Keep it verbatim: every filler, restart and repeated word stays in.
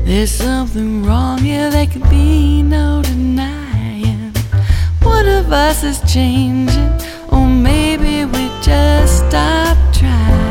There's something wrong here, there can be no denying. One of us is changing, or maybe we just stopped trying.